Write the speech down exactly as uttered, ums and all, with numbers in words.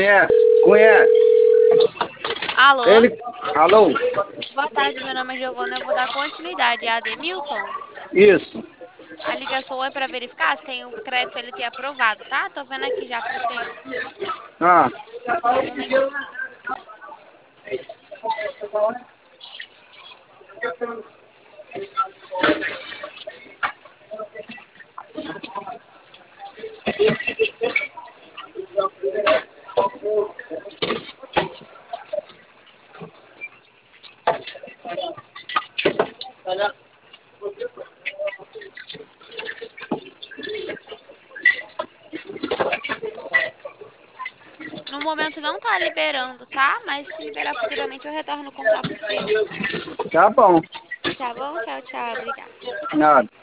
Conhece? Conhece? Alô? Ele. Alô? Boa tarde, meu nome é Giovana. Eu vou dar continuidade a Ademilton. Isso. A ligação é para verificar se tem o crédito ele ter aprovado, tá? Tô vendo aqui já pro senhor. Ah. Só um momentinho. No momento não tá liberando, tá? Mas se liberar futuramente eu retorno o contato pro senhor. Tá bom. Tá bom? Tchau, tchau. Obrigada. Nada.